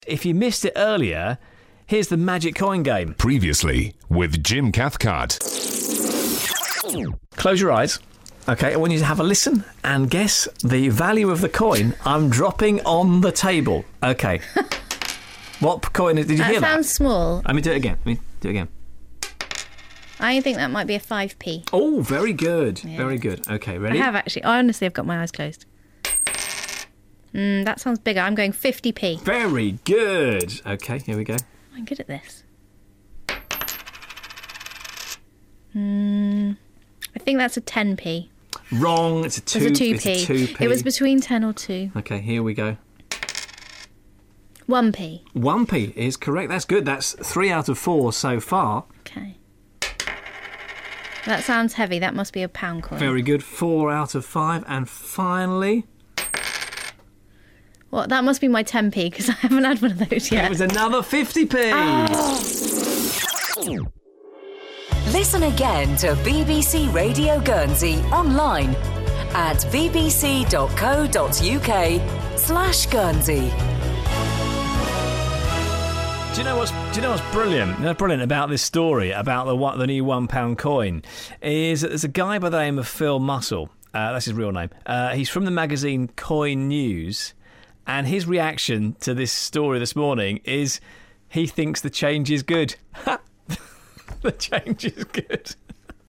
If you missed it earlier, here's the magic coin game. Previously with Jim Cathcart. Close your eyes. Okay, I want you to have a listen and guess the value of the coin I'm dropping on the table. Okay. What coin did you hear that? That sounds small. Let me do it again. I think that might be a 5p. Oh, very good. Yeah. Very good. Okay, ready? I have actually. Honestly, I've got my eyes closed. That sounds bigger. I'm going 50p. Very good. Okay, here we go. I'm good at this. I think that's a 10p. Wrong. It's a 2p. It's a 2p. It's a 2p. It was between 10 or 2. Okay, here we go. 1p. 1p is correct. That's good. That's 3 out of 4 so far. Okay. That sounds heavy. That must be a pound coin. Very good. 4 out of 5. And finally... Well, that must be my 10p because I haven't had one of those yet. It was another 50p. Oh. Listen again to BBC Radio Guernsey online at bbc.co.uk/Guernsey. Do you know what's brilliant? Brilliant about this story about the new £1 coin is that there's a guy by the name of Phil Muscle. That's his real name. He's from the magazine Coin News, and his reaction to this story this morning is he thinks the change is good. The change is good.